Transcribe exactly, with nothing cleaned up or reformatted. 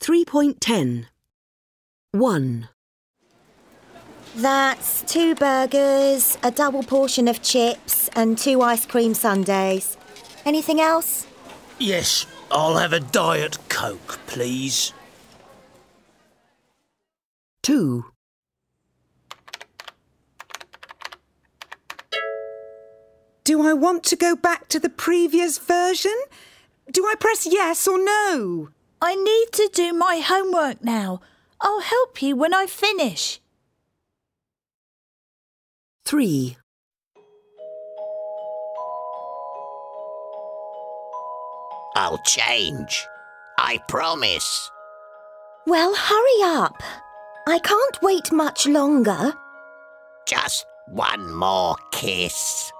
three point ten. one. That's two burgers, a double portion of chips and two ice cream sundaes. Anything else? Yes, I'll have a Diet Coke, please. two. Do I want to go back to the previous version? Do I press yes or no? I need to do my homework now. I'll help you when I finish. three. I'll change. I promise. Well, hurry up. I can't wait much longer. Just one more kiss.